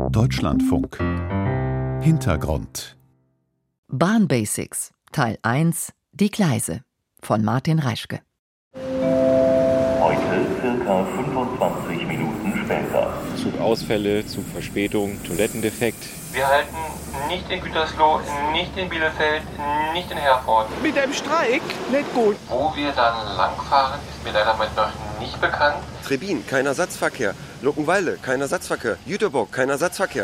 Deutschlandfunk. Hintergrund. Bahnbasics, Teil 1, die Gleise von Martin Reischke. Heute circa 25 Minuten später. Zugausfälle, Zugverspätung, Toilettendefekt. Wir halten nicht in Gütersloh, nicht in Bielefeld, nicht in Herford. Mit dem Streik? Nicht gut. Wo wir dann langfahren, ist mir leider noch nicht bekannt. Trebin, kein Ersatzverkehr. Luckenwalde, kein Ersatzverkehr. Jüterbog, kein Ersatzverkehr.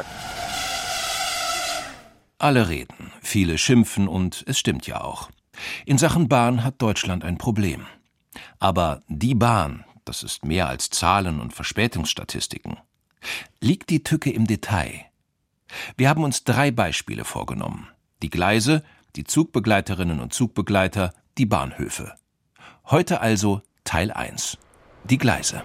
Alle reden, viele schimpfen und es stimmt ja auch. In Sachen Bahn hat Deutschland ein Problem. Aber die Bahn, das ist mehr als Zahlen und Verspätungsstatistiken. Liegt die Tücke im Detail? Wir haben uns 3 Beispiele vorgenommen. Die Gleise, die Zugbegleiterinnen und Zugbegleiter, die Bahnhöfe. Heute also Teil 1. Die Gleise.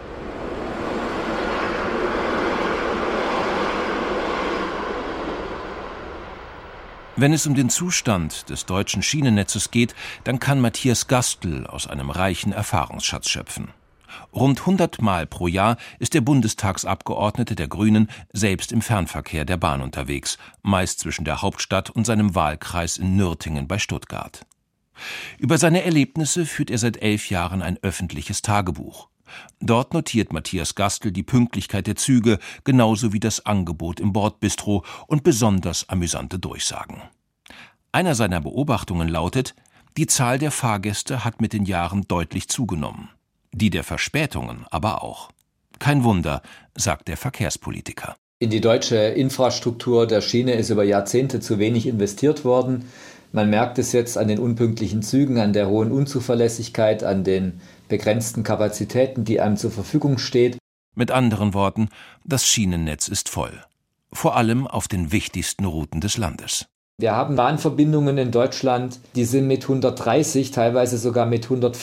Wenn es um den Zustand des deutschen Schienennetzes geht, dann kann Matthias Gastl aus einem reichen Erfahrungsschatz schöpfen. Rund 100 Mal pro Jahr ist der Bundestagsabgeordnete der Grünen selbst im Fernverkehr der Bahn unterwegs, meist zwischen der Hauptstadt und seinem Wahlkreis in Nürtingen bei Stuttgart. Über seine Erlebnisse führt er seit 11 Jahren ein öffentliches Tagebuch. Dort notiert Matthias Gastl die Pünktlichkeit der Züge, genauso wie das Angebot im Bordbistro und besonders amüsante Durchsagen. Einer seiner Beobachtungen lautet: Die Zahl der Fahrgäste hat mit den Jahren deutlich zugenommen. Die der Verspätungen aber auch. Kein Wunder, sagt der Verkehrspolitiker. In die deutsche Infrastruktur der Schiene ist über Jahrzehnte zu wenig investiert worden. Man merkt es jetzt an den unpünktlichen Zügen, an der hohen Unzuverlässigkeit, an den begrenzten Kapazitäten, die einem zur Verfügung steht. Mit anderen Worten, das Schienennetz ist voll. Vor allem auf den wichtigsten Routen des Landes. Wir haben Bahnverbindungen in Deutschland, die sind mit 130, teilweise sogar mit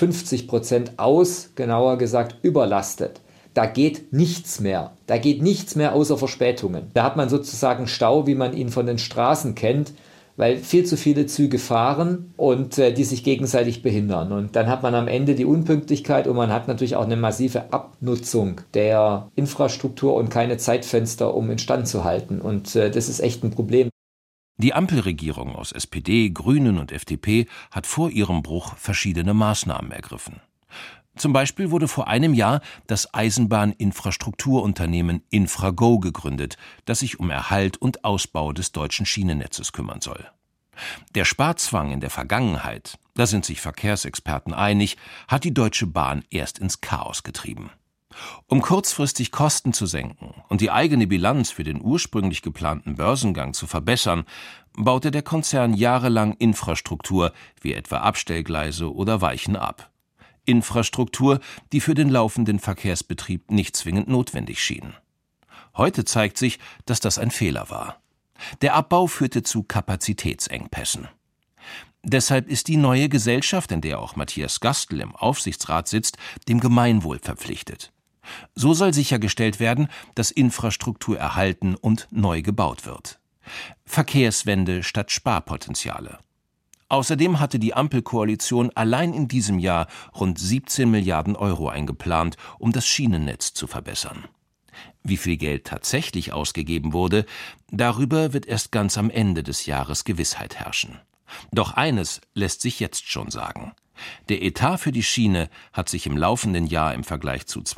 150% genauer gesagt, überlastet. Da geht nichts mehr. Da geht nichts mehr außer Verspätungen. Da hat man sozusagen Stau, wie man ihn von den Straßen kennt, weil viel zu viele Züge fahren und die sich gegenseitig behindern. Und dann hat man am Ende die Unpünktlichkeit und man hat natürlich auch eine massive Abnutzung der Infrastruktur und keine Zeitfenster, um instand zu halten. Und das ist echt ein Problem. Die Ampelregierung aus SPD, Grünen und FDP hat vor ihrem Bruch verschiedene Maßnahmen ergriffen. Zum Beispiel wurde vor einem Jahr das Eisenbahninfrastrukturunternehmen Infrago gegründet, das sich um Erhalt und Ausbau des deutschen Schienennetzes kümmern soll. Der Sparzwang in der Vergangenheit, da sind sich Verkehrsexperten einig, hat die Deutsche Bahn erst ins Chaos getrieben. Um kurzfristig Kosten zu senken und die eigene Bilanz für den ursprünglich geplanten Börsengang zu verbessern, baute der Konzern jahrelang Infrastruktur wie etwa Abstellgleise oder Weichen ab. Infrastruktur, die für den laufenden Verkehrsbetrieb nicht zwingend notwendig schien. Heute zeigt sich, dass das ein Fehler war. Der Abbau führte zu Kapazitätsengpässen. Deshalb ist die neue Gesellschaft, in der auch Matthias Gastl im Aufsichtsrat sitzt, dem Gemeinwohl verpflichtet. So soll sichergestellt werden, dass Infrastruktur erhalten und neu gebaut wird. Verkehrswende statt Sparpotenziale. Außerdem hatte die Ampelkoalition allein in diesem Jahr rund 17 Milliarden Euro eingeplant, um das Schienennetz zu verbessern. Wie viel Geld tatsächlich ausgegeben wurde, darüber wird erst ganz am Ende des Jahres Gewissheit herrschen. Doch eines lässt sich jetzt schon sagen: Der Etat für die Schiene hat sich im laufenden Jahr im Vergleich zu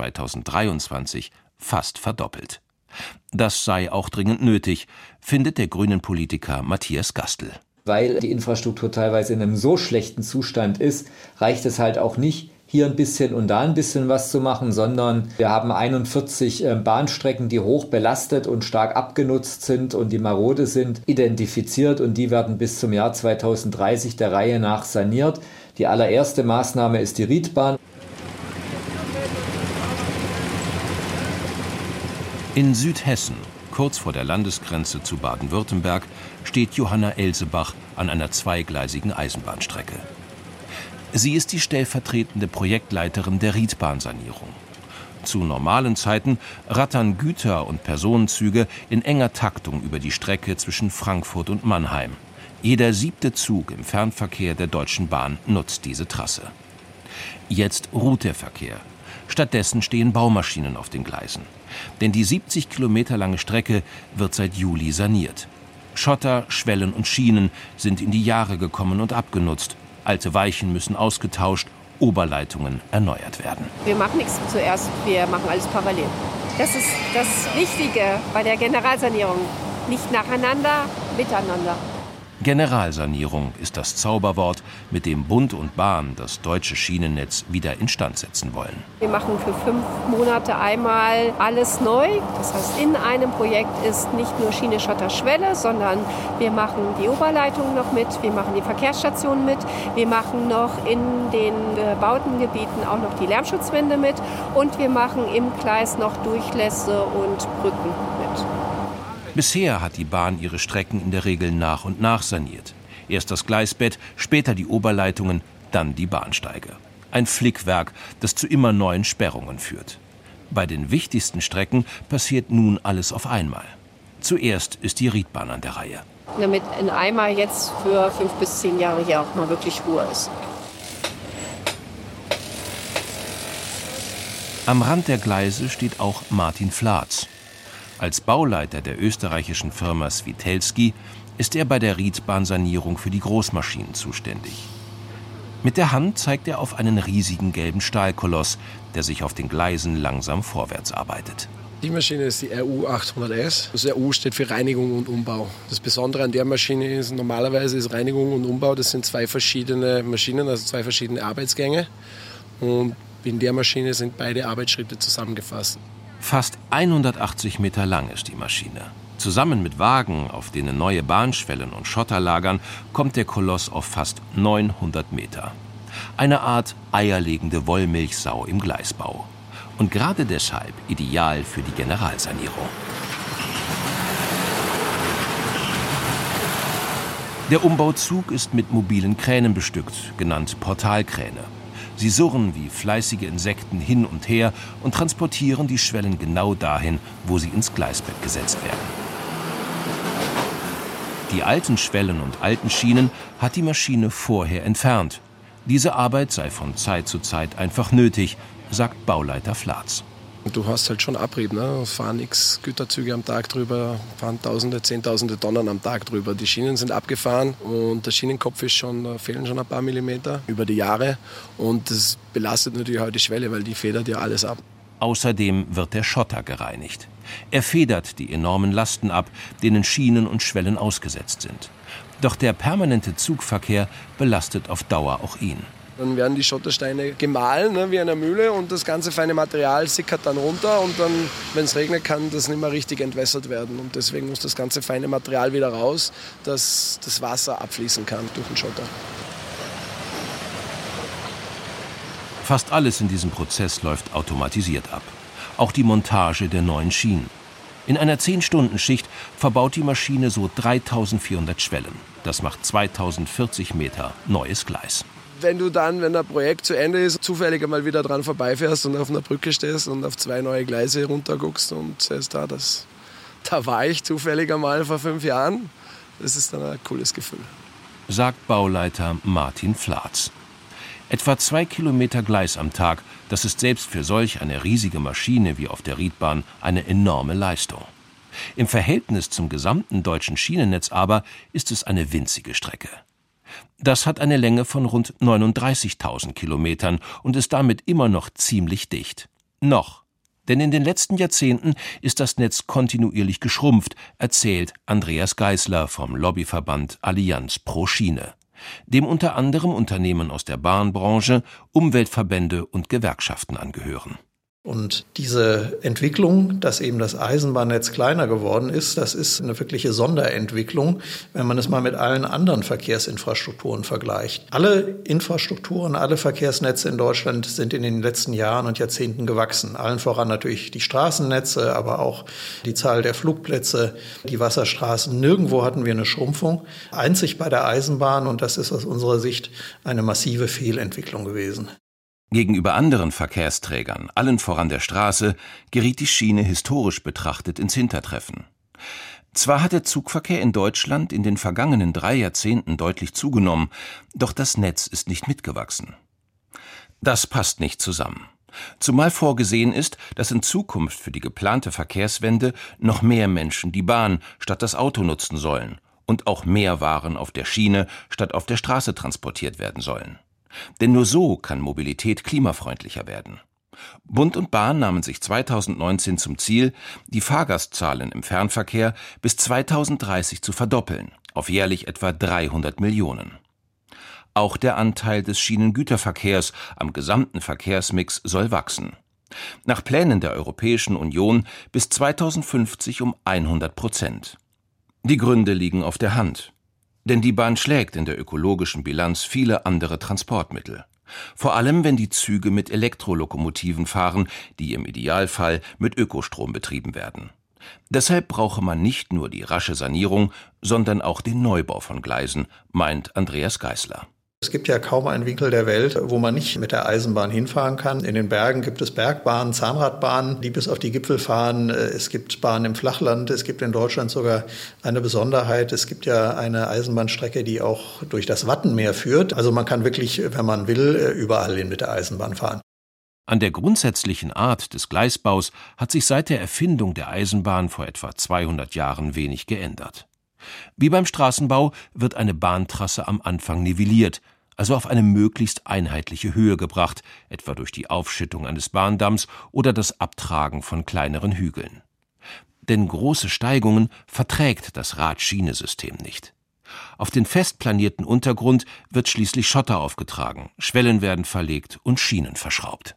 2023 fast verdoppelt. Das sei auch dringend nötig, findet der grünen Politiker Matthias Gastl. Weil die Infrastruktur teilweise in einem so schlechten Zustand ist, reicht es halt auch nicht, hier ein bisschen und da ein bisschen was zu machen, sondern wir haben 41 Bahnstrecken, die hoch belastet und stark abgenutzt sind und die marode sind, identifiziert, und die werden bis zum Jahr 2030 der Reihe nach saniert. Die allererste Maßnahme ist die Riedbahn. In Südhessen, kurz vor der Landesgrenze zu Baden-Württemberg, steht Johanna Elsebach an einer zweigleisigen Eisenbahnstrecke. Sie ist die stellvertretende Projektleiterin der Riedbahnsanierung. Zu normalen Zeiten rattern Güter- und Personenzüge in enger Taktung über die Strecke zwischen Frankfurt und Mannheim. Jeder 7. Zug im Fernverkehr der Deutschen Bahn nutzt diese Trasse. Jetzt ruht der Verkehr. Stattdessen stehen Baumaschinen auf den Gleisen. Denn die 70 Kilometer lange Strecke wird seit Juli saniert. Schotter, Schwellen und Schienen sind in die Jahre gekommen und abgenutzt. Alte Weichen müssen ausgetauscht, Oberleitungen erneuert werden. Wir machen nichts zuerst, wir machen alles parallel. Das ist das Wichtige bei der Generalsanierung. Nicht nacheinander, miteinander. Generalsanierung ist das Zauberwort, mit dem Bund und Bahn das deutsche Schienennetz wieder instand setzen wollen. Wir machen für 5 Monate einmal alles neu. Das heißt, in einem Projekt ist nicht nur Schiene, Schotter, Schwelle, sondern wir machen die Oberleitungen noch mit, wir machen die Verkehrsstationen mit, wir machen noch in den bebauten Gebieten auch noch die Lärmschutzwände mit und wir machen im Gleis noch Durchlässe und Brücken mit. Bisher hat die Bahn ihre Strecken in der Regel nach und nach saniert. Erst das Gleisbett, später die Oberleitungen, dann die Bahnsteige. Ein Flickwerk, das zu immer neuen Sperrungen führt. Bei den wichtigsten Strecken passiert nun alles auf einmal. Zuerst ist die Riedbahn an der Reihe. Damit in einmal jetzt für 5 bis 10 Jahre hier auch mal wirklich Ruhe ist. Am Rand der Gleise steht auch Martin Flatz. Als Bauleiter der österreichischen Firma Svitelski ist er bei der Riedbahnsanierung für die Großmaschinen zuständig. Mit der Hand zeigt er auf einen riesigen gelben Stahlkoloss, der sich auf den Gleisen langsam vorwärts arbeitet. Die Maschine ist die RU 800S. Das RU steht für Reinigung und Umbau. Das Besondere an der Maschine ist, normalerweise ist Reinigung und Umbau, das sind 2 verschiedene Maschinen, also 2 verschiedene Arbeitsgänge. Und in der Maschine sind beide Arbeitsschritte zusammengefasst. Fast 180 Meter lang ist die Maschine. Zusammen mit Wagen, auf denen neue Bahnschwellen und Schotter lagern, kommt der Koloss auf fast 900 Meter. Eine Art eierlegende Wollmilchsau im Gleisbau. Und gerade deshalb ideal für die Generalsanierung. Der Umbauzug ist mit mobilen Kränen bestückt, genannt Portalkräne. Sie surren wie fleißige Insekten hin und her und transportieren die Schwellen genau dahin, wo sie ins Gleisbett gesetzt werden. Die alten Schwellen und alten Schienen hat die Maschine vorher entfernt. Diese Arbeit sei von Zeit zu Zeit einfach nötig, sagt Bauleiter Flatz. Du hast halt schon Abrieb, ne? Es fahren x Güterzüge am Tag drüber, fahren Tausende, Zehntausende Tonnen am Tag drüber. Die Schienen sind abgefahren und der Schienenkopf da fehlen schon ein paar Millimeter über die Jahre. Und das belastet natürlich auch die Schwelle, weil die federt ja alles ab. Außerdem wird der Schotter gereinigt. Er federt die enormen Lasten ab, denen Schienen und Schwellen ausgesetzt sind. Doch der permanente Zugverkehr belastet auf Dauer auch ihn. Dann werden die Schottersteine gemahlen, ne, wie eine Mühle, und das ganze feine Material sickert dann runter und dann, wenn es regnet, kann das nicht mehr richtig entwässert werden. Und deswegen muss das ganze feine Material wieder raus, dass das Wasser abfließen kann durch den Schotter. Fast alles in diesem Prozess läuft automatisiert ab. Auch die Montage der neuen Schienen. In einer 10-Stunden-Schicht verbaut die Maschine so 3400 Schwellen. Das macht 2040 Meter neues Gleis. Wenn du dann, wenn das Projekt zu Ende ist, zufällig einmal wieder dran vorbeifährst und auf einer Brücke stehst und auf 2 neue Gleise runterguckst und siehst, da war ich zufällig einmal vor 5 Jahren, das ist dann ein cooles Gefühl. Sagt Bauleiter Martin Flatz. Etwa 2 Kilometer Gleis am Tag, das ist selbst für solch eine riesige Maschine wie auf der Riedbahn eine enorme Leistung. Im Verhältnis zum gesamten deutschen Schienennetz aber ist es eine winzige Strecke. Das hat eine Länge von rund 39.000 Kilometern und ist damit immer noch ziemlich dicht. Noch. Denn in den letzten Jahrzehnten ist das Netz kontinuierlich geschrumpft, erzählt Andreas Geisler vom Lobbyverband Allianz pro Schiene, dem unter anderem Unternehmen aus der Bahnbranche, Umweltverbände und Gewerkschaften angehören. Und diese Entwicklung, dass eben das Eisenbahnnetz kleiner geworden ist, das ist eine wirkliche Sonderentwicklung, wenn man es mal mit allen anderen Verkehrsinfrastrukturen vergleicht. Alle Infrastrukturen, alle Verkehrsnetze in Deutschland sind in den letzten Jahren und Jahrzehnten gewachsen. Allen voran natürlich die Straßennetze, aber auch die Zahl der Flugplätze, die Wasserstraßen. Nirgendwo hatten wir eine Schrumpfung. Einzig bei der Eisenbahn, und das ist aus unserer Sicht eine massive Fehlentwicklung gewesen. Gegenüber anderen Verkehrsträgern, allen voran der Straße, geriet die Schiene historisch betrachtet ins Hintertreffen. Zwar hat der Zugverkehr in Deutschland in den vergangenen 3 Jahrzehnten deutlich zugenommen, doch das Netz ist nicht mitgewachsen. Das passt nicht zusammen. Zumal vorgesehen ist, dass in Zukunft für die geplante Verkehrswende noch mehr Menschen die Bahn statt das Auto nutzen sollen und auch mehr Waren auf der Schiene statt auf der Straße transportiert werden sollen. Denn nur so kann Mobilität klimafreundlicher werden. Bund und Bahn nahmen sich 2019 zum Ziel, die Fahrgastzahlen im Fernverkehr bis 2030 zu verdoppeln, auf jährlich etwa 300 Millionen. Auch der Anteil des Schienengüterverkehrs am gesamten Verkehrsmix soll wachsen. Nach Plänen der Europäischen Union bis 2050 um 100%. Die Gründe liegen auf der Hand. Denn die Bahn schlägt in der ökologischen Bilanz viele andere Transportmittel. Vor allem, wenn die Züge mit Elektrolokomotiven fahren, die im Idealfall mit Ökostrom betrieben werden. Deshalb brauche man nicht nur die rasche Sanierung, sondern auch den Neubau von Gleisen, meint Andreas Geisler. Es gibt ja kaum einen Winkel der Welt, wo man nicht mit der Eisenbahn hinfahren kann. In den Bergen gibt es Bergbahnen, Zahnradbahnen, die bis auf die Gipfel fahren. Es gibt Bahnen im Flachland. Es gibt in Deutschland sogar eine Besonderheit. Es gibt ja eine Eisenbahnstrecke, die auch durch das Wattenmeer führt. Also man kann wirklich, wenn man will, überall hin mit der Eisenbahn fahren. An der grundsätzlichen Art des Gleisbaus hat sich seit der Erfindung der Eisenbahn vor etwa 200 Jahren wenig geändert. Wie beim Straßenbau wird eine Bahntrasse am Anfang nivelliert, also auf eine möglichst einheitliche Höhe gebracht, etwa durch die Aufschüttung eines Bahndamms oder das Abtragen von kleineren Hügeln. Denn große Steigungen verträgt das Rad-Schiene-System nicht. Auf den fest planierten Untergrund wird schließlich Schotter aufgetragen, Schwellen werden verlegt und Schienen verschraubt.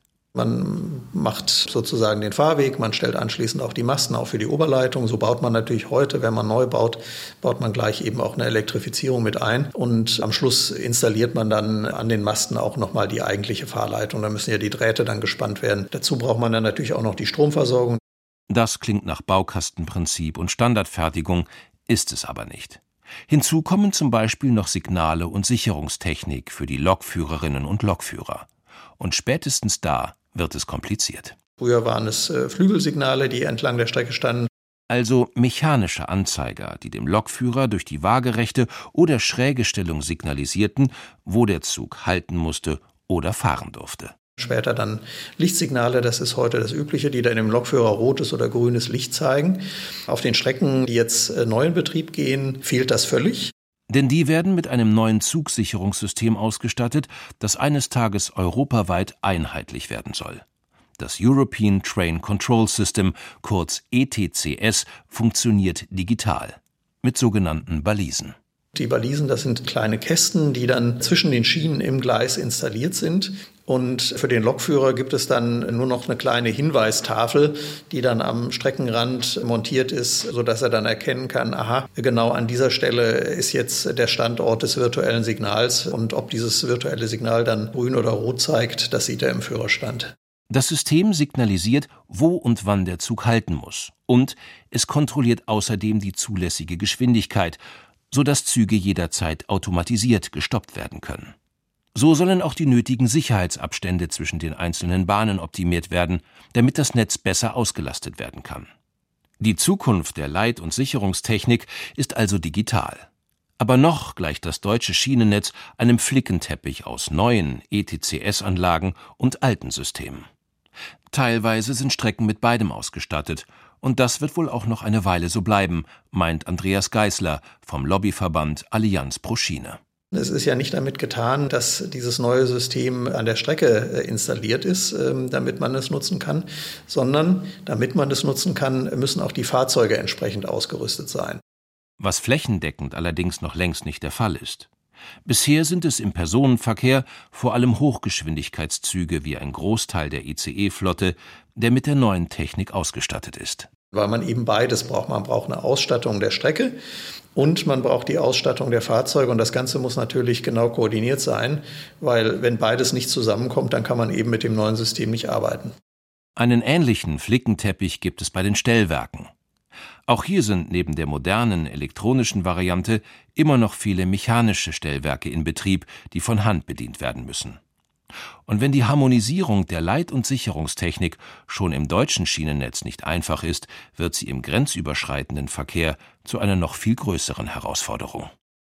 Man macht sozusagen den Fahrweg, man stellt anschließend auch die Masten auf für die Oberleitung. So baut man natürlich heute, wenn man neu baut, baut man gleich eben auch eine Elektrifizierung mit ein. Und am Schluss installiert man dann an den Masten auch nochmal die eigentliche Fahrleitung. Da müssen ja die Drähte dann gespannt werden. Dazu braucht man dann natürlich auch noch die Stromversorgung. Das klingt nach Baukastenprinzip und Standardfertigung, ist es aber nicht. Hinzu kommen zum Beispiel noch Signale und Sicherungstechnik für die Lokführerinnen und Lokführer. Und spätestens da wird es kompliziert. Früher waren es Flügelsignale, die entlang der Strecke standen. Also mechanische Anzeiger, die dem Lokführer durch die waagerechte oder schräge Stellung signalisierten, wo der Zug halten musste oder fahren durfte. Später dann Lichtsignale, das ist heute das Übliche, die dann dem Lokführer rotes oder grünes Licht zeigen. Auf den Strecken, die jetzt neu in Betrieb gehen, fehlt das völlig. Denn die werden mit einem neuen Zugsicherungssystem ausgestattet, das eines Tages europaweit einheitlich werden soll. Das European Train Control System, kurz ETCS, funktioniert digital mit sogenannten Balisen. Die Balisen, das sind kleine Kästen, die dann zwischen den Schienen im Gleis installiert sind. Und für den Lokführer gibt es dann nur noch eine kleine Hinweistafel, die dann am Streckenrand montiert ist, sodass er dann erkennen kann, aha, genau an dieser Stelle ist jetzt der Standort des virtuellen Signals. Und ob dieses virtuelle Signal dann grün oder rot zeigt, das sieht er im Führerstand. Das System signalisiert, wo und wann der Zug halten muss. Und es kontrolliert außerdem die zulässige Geschwindigkeit, sodass Züge jederzeit automatisiert gestoppt werden können. So sollen auch die nötigen Sicherheitsabstände zwischen den einzelnen Bahnen optimiert werden, damit das Netz besser ausgelastet werden kann. Die Zukunft der Leit- und Sicherungstechnik ist also digital. Aber noch gleicht das deutsche Schienennetz einem Flickenteppich aus neuen ETCS-Anlagen und alten Systemen. Teilweise sind Strecken mit beidem ausgestattet, und das wird wohl auch noch eine Weile so bleiben, meint Andreas Geisler vom Lobbyverband Allianz pro Schiene. Es ist ja nicht damit getan, dass dieses neue System an der Strecke installiert ist, damit man es nutzen kann, sondern damit man es nutzen kann, müssen auch die Fahrzeuge entsprechend ausgerüstet sein. Was flächendeckend allerdings noch längst nicht der Fall ist. Bisher sind es im Personenverkehr vor allem Hochgeschwindigkeitszüge wie ein Großteil der ICE-Flotte, der mit der neuen Technik ausgestattet ist. Weil man eben beides braucht. Man braucht eine Ausstattung der Strecke und man braucht die Ausstattung der Fahrzeuge. Und das Ganze muss natürlich genau koordiniert sein, weil wenn beides nicht zusammenkommt, dann kann man eben mit dem neuen System nicht arbeiten. Einen ähnlichen Flickenteppich gibt es bei den Stellwerken. Auch hier sind neben der modernen elektronischen Variante immer noch viele mechanische Stellwerke in Betrieb, die von Hand bedient werden müssen. Und wenn die Harmonisierung der Leit- und Sicherungstechnik schon im deutschen Schienennetz nicht einfach ist, wird sie im grenzüberschreitenden Verkehr zu einer noch viel größeren Herausforderung.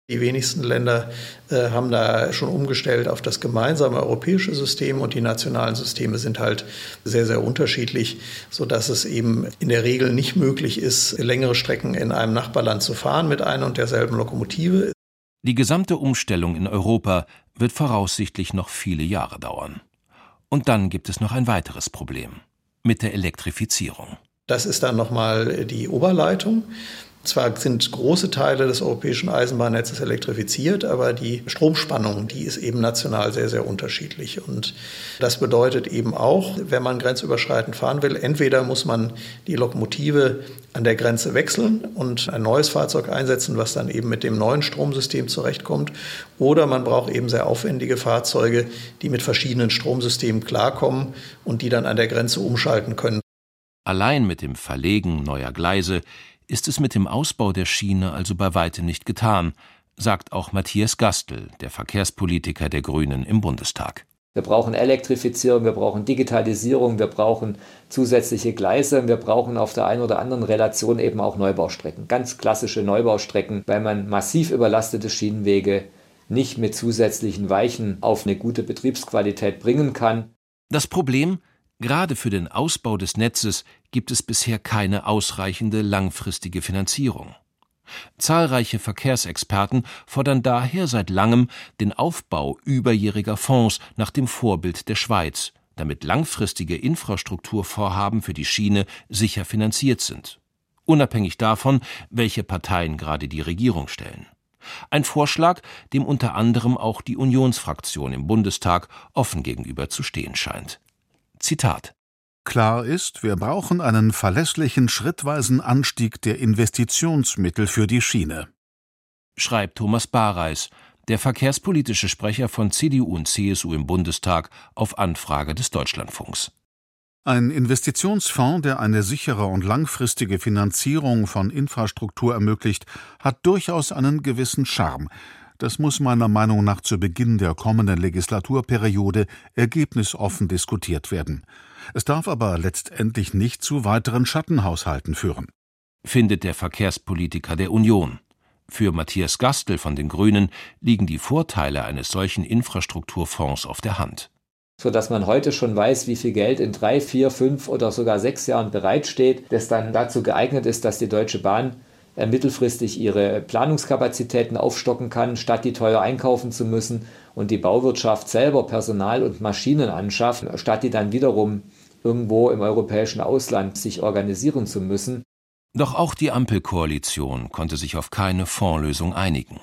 Die wenigsten Länder haben da schon umgestellt auf das gemeinsame europäische System und die nationalen Systeme sind halt sehr, sehr unterschiedlich, sodass es eben in der Regel nicht möglich ist, längere Strecken in einem Nachbarland zu fahren mit einer und derselben Lokomotive. Die gesamte Umstellung in Europa wird voraussichtlich noch viele Jahre dauern. Und dann gibt es noch ein weiteres Problem mit der Elektrifizierung. Das ist dann nochmal die Oberleitung. Zwar sind große Teile des europäischen Eisenbahnnetzes elektrifiziert, aber die Stromspannung, die ist eben national sehr, sehr unterschiedlich. Und das bedeutet eben auch, wenn man grenzüberschreitend fahren will, entweder muss man die Lokomotive an der Grenze wechseln und ein neues Fahrzeug einsetzen, was dann eben mit dem neuen Stromsystem zurechtkommt, oder man braucht eben sehr aufwendige Fahrzeuge, die mit verschiedenen Stromsystemen klarkommen und die dann an der Grenze umschalten können. Allein mit dem Verlegen neuer Gleise ist es mit dem Ausbau der Schiene also bei weitem nicht getan, sagt auch Matthias Gastl, der Verkehrspolitiker der Grünen im Bundestag. Wir brauchen Elektrifizierung, wir brauchen Digitalisierung, wir brauchen zusätzliche Gleise, wir brauchen auf der einen oder anderen Relation eben auch Neubaustrecken, ganz klassische Neubaustrecken, weil man massiv überlastete Schienenwege nicht mit zusätzlichen Weichen auf eine gute Betriebsqualität bringen kann. Das Problem: Gerade für den Ausbau des Netzes gibt es bisher keine ausreichende langfristige Finanzierung. Zahlreiche Verkehrsexperten fordern daher seit langem den Aufbau überjähriger Fonds nach dem Vorbild der Schweiz, damit langfristige Infrastrukturvorhaben für die Schiene sicher finanziert sind, unabhängig davon, welche Parteien gerade die Regierung stellen. Ein Vorschlag, dem unter anderem auch die Unionsfraktion im Bundestag offen gegenüber zu stehen scheint. Zitat: Klar ist, wir brauchen einen verlässlichen, schrittweisen Anstieg der Investitionsmittel für die Schiene, schreibt Thomas Bareis, der verkehrspolitische Sprecher von CDU und CSU im Bundestag, auf Anfrage des Deutschlandfunks. Ein Investitionsfonds, der eine sichere und langfristige Finanzierung von Infrastruktur ermöglicht, hat durchaus einen gewissen Charme. Das muss meiner Meinung nach zu Beginn der kommenden Legislaturperiode ergebnisoffen diskutiert werden. Es darf aber letztendlich nicht zu weiteren Schattenhaushalten führen, findet der Verkehrspolitiker der Union. Für Matthias Gastl von den Grünen liegen die Vorteile eines solchen Infrastrukturfonds auf der Hand. Sodass man heute schon weiß, wie viel Geld in 3, 4, 5 oder sogar 6 Jahren bereitsteht, das dann dazu geeignet ist, dass die Deutsche Bahn mittelfristig ihre Planungskapazitäten aufstocken kann, statt die teuer einkaufen zu müssen, und die Bauwirtschaft selber Personal und Maschinen anschafft, statt die dann wiederum irgendwo im europäischen Ausland sich organisieren zu müssen. Doch auch die Ampelkoalition konnte sich auf keine Fondslösung einigen.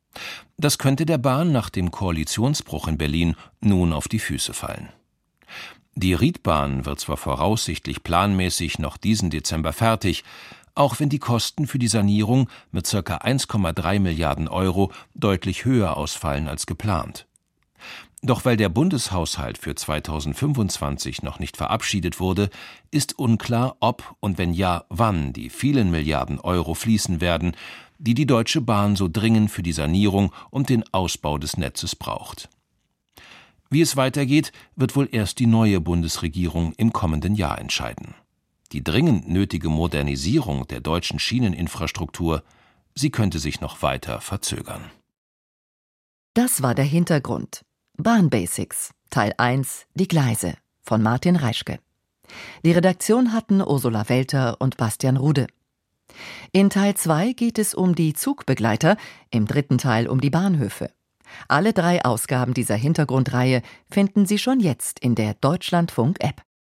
Das könnte der Bahn nach dem Koalitionsbruch in Berlin nun auf die Füße fallen. Die Riedbahn wird zwar voraussichtlich planmäßig noch diesen Dezember fertig, auch wenn die Kosten für die Sanierung mit ca. 1,3 Milliarden Euro deutlich höher ausfallen als geplant. Doch weil der Bundeshaushalt für 2025 noch nicht verabschiedet wurde, ist unklar, ob und wenn ja, wann die vielen Milliarden Euro fließen werden, die die Deutsche Bahn so dringend für die Sanierung und den Ausbau des Netzes braucht. Wie es weitergeht, wird wohl erst die neue Bundesregierung im kommenden Jahr entscheiden. Die dringend nötige Modernisierung der deutschen Schieneninfrastruktur, sie könnte sich noch weiter verzögern. Das war der Hintergrund. Bahnbasics, Teil 1, die Gleise, von Martin Reischke. Die Redaktion hatten Ursula Welter und Bastian Rude. In Teil 2 geht es um die Zugbegleiter, im 3. Teil um die Bahnhöfe. Alle 3 Ausgaben dieser Hintergrundreihe finden Sie schon jetzt in der Deutschlandfunk-App.